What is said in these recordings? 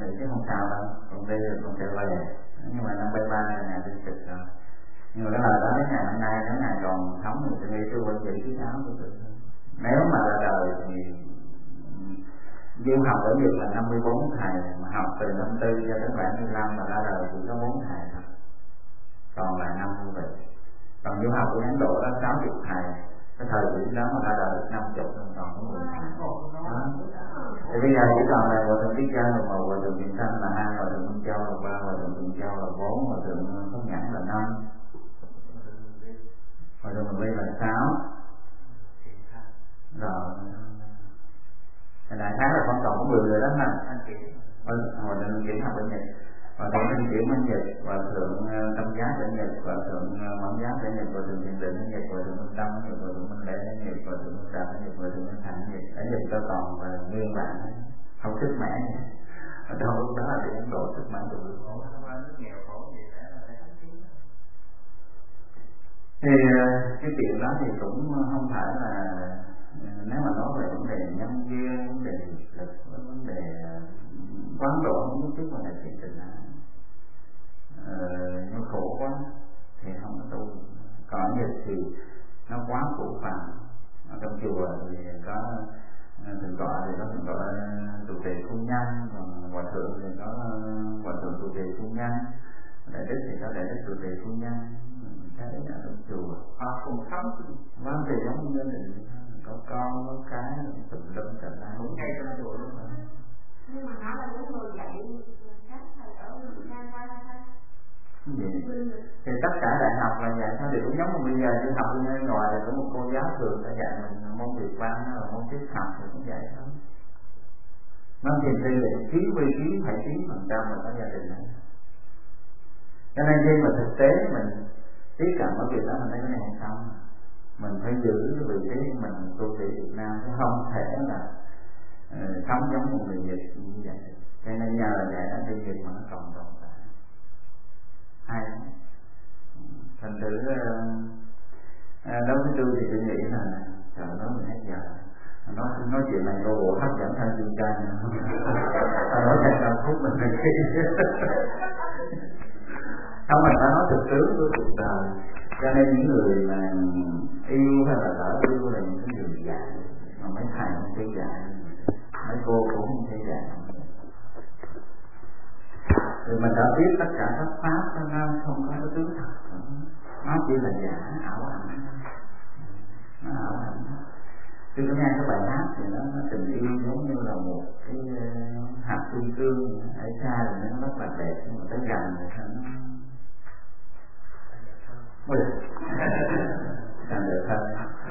chứ không sao đâu, con đi rồi con sẽ về. Nhưng mà năm 73 là ngày sinh trực rồi. Nhưng mà cái lời đó đến ngày hôm nay, nếu ngày còn sống thì tôi nghĩ tôi vẫn giữ cái áo của tôi. Nếu mà ra đời thì du học ở Nhật là 54 thầy, mà học từ năm 4 cho đến 75 mà ra đời chỉ có 4 thầy thôi, còn là 50 vị. Còn du học của Ấn Độ đó 60 thầy, cái thời điểm đó mà ra đời được 50 còn có 10 thầy. Thì bây giờ chỉ còn là Hòa Thượng Thích Ca là 1, Hòa Thượng Thiện Sanh là 2, Hòa Thượng Minh Châu là 3, Hòa Thượng Thiện Châu là 4, Hòa Thượng Pháp Nhãn là 5, Hòa Thượng Bình Ly là 6. Rồi đại khái là con còn có 10 người đó mà. Hòa Thượng Kiểm học bên Nhật, Hòa Thượng Minh Kiểm bên Nhật, Hòa Thượng Tâm Giác bên Nhật, Hòa Thượng Mẫn Giác bên Nhật, Hòa Thượng Thiện Định bên Nhật, Hòa Thượng Minh Tâm bên Nhật, Hòa Thượng Minh Lễ bên Nhật, Hòa Thượng Minh Đạt bên Nhật, Hòa Thượng Minh Thành bên Nhật. Ở Nhật cho còn và nguyên bản không sức mẻ nữa. Ở đâu lúc đó là bị Ấn Độ sức mẻ tụi thì cái chuyện đó thì cũng không phải là, nếu mà nói về vấn đề nhân duyên, vấn đề lực, vấn đề quán độ không nhất thiết mà là chuyện tình ái, nó khổ quá thì không có tu. Còn ở Nhật thì nó quá khổ phàm. Ở trong chùa thì có thượng tọa thì có thượng tọa trụ trì phu nhân, còn hòa thượng thì có hòa thượng trụ trì phu nhân, đại đức thì có đại đức trụ trì phu nhân. Thế là trong chùa họ cùng sống vâng thì giống như gia đình, có con có cái tùm lum cả la cũng ngay trong chùa luôn. Nhưng mà nó là những người dạy khác thầy ở Việt Nam qua thôi. Thì tất cả đại học là vậy thôi, thì cũng giống như bây giờ đi học bên ngoài thì có một cô giáo thường đã dạy mình môn Việt văn hay là môn triết học thì cũng vậy thôi. Nó thì tỷ lệ 99,9% là có gia đình đấy. Cho nên khi mà thực tế mình tiếp cận ở việc đó mình thấy cái này hay không, mình phải giữ cái vị trí của mình tu sĩ Việt Nam, chứ không thể là sống giống một người Việt như vậy. Cho nên nhờ vậy đó đi Việt mà nó còn tồn tại hay lắm. Thành thử đối với tôi thì tôi nghĩ là trời nói mình hết giờ, nói chuyện này cô bộ hấp dẫn hơn chương trình nói thành 5 phút mình phải khi không, mình phải nói thực tướng của cuộc đời. Cho nên những người mà yêu hay là đỡ yêu là những người dạy, mà mấy thầy không thể dạy, mấy cô cũng không thể dạy. Thì mình đã biết tất cả các pháp nó không có cái tướng thật, nó chỉ là giả, ảo ảnh, nó ảo ảnh. Tôi có nghe cái bài hát thì nó tình yêu giống như là một cái hạt kim cương ở xa thì nó rất là đẹp, nhưng mà tới gần thì nó càng được hơn.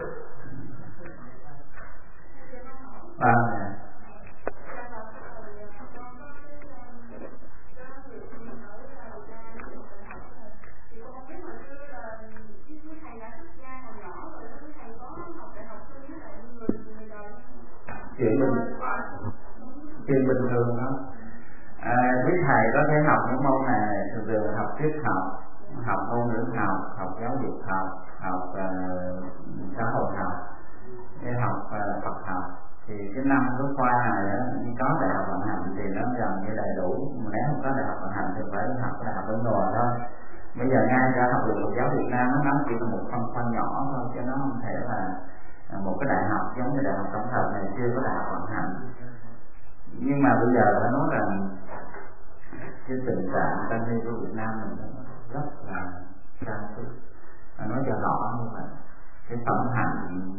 Chuyện bình thường đó. Quý thầy có thể học những môn này, thường học triết học, học ngôn ngữ học, học giáo dục học, học xã hội học, học Phật học. Thì cái năm vừa qua này có đại học vận hành thì nó gần như đầy đủ. Nếu không có đại học vận hành thì phải học đại học bên ngoài thôi. Bây giờ ngay cả học viện Phật giáo Việt Nam nó chỉ là một phần nhỏ thôi, chứ nó không thể là một cái đại học giống như đại học tổng hợp này, chưa có đại học vận hành. Nhưng mà bây giờ phải nói rằng cái tình trạng tăng ni của Việt Nam mình rất là sang suốt. Nói cho rõ như vậy, cái phẩm hạnh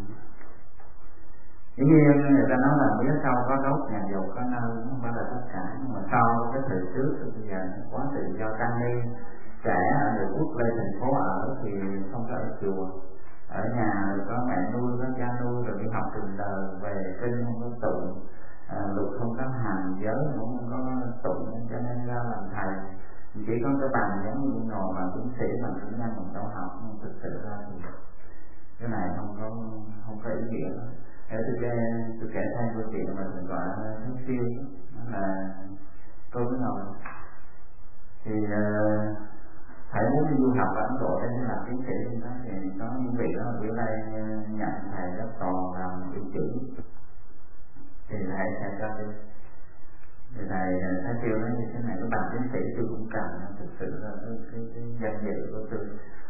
dĩ nhiên người ta nói là phía sau có đốt nhà giàu có nơi, không phải là tất cả. Nhưng mà sau cái thời trước thì bây giờ quá tự do tăng ni trẻ ở người quốc lên thành phố ở thì không có ở chùa, ở nhà rồi có mẹ nuôi, có cha nuôi, rồi đi học từng đời, về kinh không có tụng, luật không có hành, giới cũng không có tụng, cho nên ra làm thầy chỉ có cái bằng giống như ngồi bằng tiến sĩ, bằng kỹ năng, bằng toán học, nhưng thực sự ra thì cái này không có ý nghĩa. Để tôi kể thêm câu chuyện mà mình gọi là Thánh Siêu, là tôi mới ngồi thì thầy muốn đi du học ở Ấn Độ để làm tiến sĩ, thì có những vị đó bữa nay nhận thầy đó còn làm tiến sĩ thì thầy sẽ cho đi. Thì thầy Thái Tiêu nói như thế này, cái bằng tiến sĩ tôi cũng cần, thực sự là cái danh dự của tôi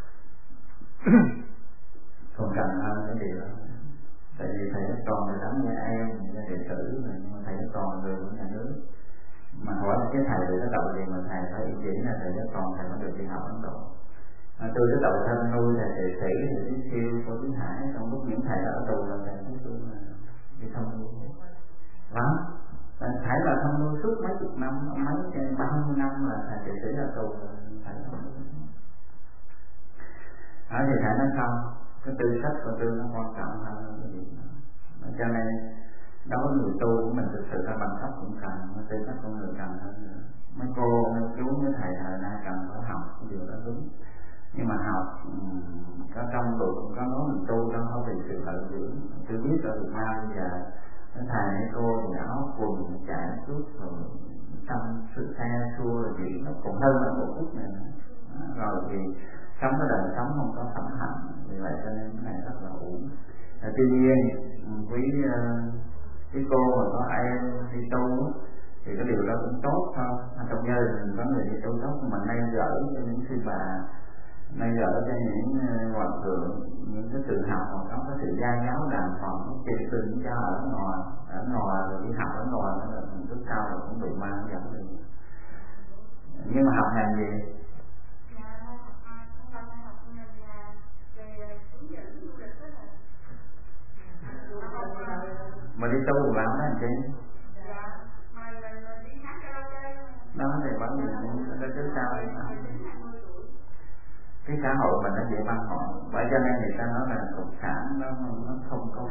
còn cần hơn cái điều đó. Tại vì thầy nó còn người đóng như em, như đệ tử, nhưng mà thầy nó còn người của nhà nước. Mà hỏi cái thầy được cái tội gì mà thầy phải ý chỉ là thầy nó còn thầy mới được đi học Ấn Độ. Tôi cái tội thân nuôi thầy đệ sĩ, thầy Tiến Siêu, cô Tiến Hải, trong lúc những thầy đã ở tù là thầy nói tôi là đi thông nuôi lắm. Thầy là thông nuôi suốt mấy chục năm, mấy 30 năm là thầy đệ sĩ ở tù rồi, thầy thông nuôi. Thì thầy nói không, cái tư cách của tôi nó quan trọng hơn cái gì đó. Cho nên đối với người tu của mình thực sự là bằng cấp cũng cần, tư cách của người cần hơn nữa. Mấy cô, mấy chú, mấy thầy thời nay cần phải học cái điều đó đúng. Nhưng mà học có trong luật có nói mình tu đâu không vì sự lợi dưỡng. Tôi biết ở Việt Nam bây giờ cái thầy mấy cô thì áo quần chạy suốt rồi trong sự xe xua rồi gì nó còn hơn ở một phút này nữa. Rồi thì sống cái đời sống không có sẵn hạnh, vì vậy cho nên cái này rất là uổng. Tuy nhiên quý cô mà có em đi tu thì cái điều đó cũng tốt thôi. Trong gia đình có người đi tu tốt, mà nay gỡ cho những sư bà, nay gỡ cho những hòa thượng, những cái sự học mà có cái sự gia giáo đàng hoàng, nó truyền tình cho ở ngoài rồi đi học ở ngoài đó là mình lúc sau rồi cũng bị mang dẫn đi. Nhưng mà học ngành gì? Mà đi tu làm đó anh chị? Đó thì bảo gì nó cứ sao đi. Cái xã hội mình nó dễ băng hoại, bởi cho nên người ta nói là cộng sản nó không có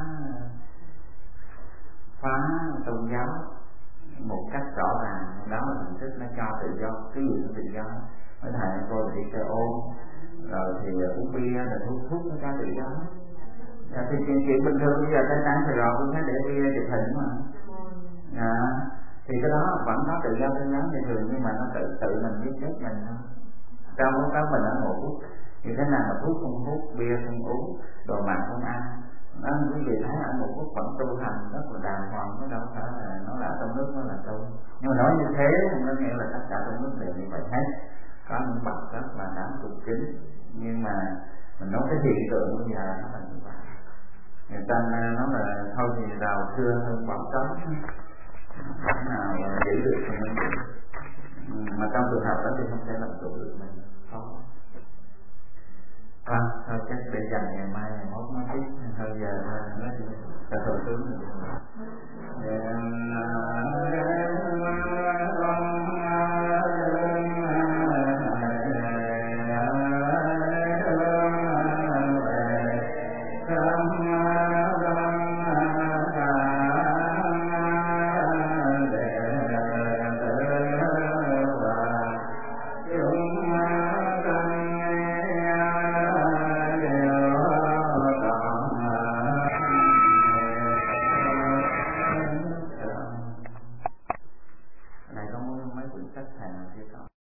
phá tôn giáo một cách rõ ràng. Đó là hình thức nó cho tự do, cái gì cũng tự do. Mấy thầy cô đi chơi ôm, rồi thì uống bia, rồi thuốc nó cho tự do. Thì chuyện bình thường bây giờ tới sáng Sài Gòn cũng thấy để bia chụp hình mà. Thì cái đó vẫn có tự do tôn giáo bình thường, nhưng mà nó tự mình giết chết mình thôi. Trong đó mình ở ngủ thì thế nào mà thuốc không hút, bia không uống, đồ mặn không ăn. Quý vị thấy ở một phút vẫn tu hành rất là đàng hoàng, chứ đâu phải là nó là trong nước nó là tu. Nhưng mà nói như thế nó nghĩa là tất cả trong nước đều như vậy hết. Có những bậc rất là đáng cung kính, nhưng mà mình nói cái hiện tượng bây giờ nó là như vậy. Người ta nói là thôi thì rào xưa hơn bảo cấm, cái nào giữ được thì mình giữ. Mà trong trường hợp đó thì không thể làm chủ được mình, khó. Thôi chắc để dành ngày mai, ngày mốt nói tiếp, hơi giờ thôi, nói chuyện, ta thử tướng rồi.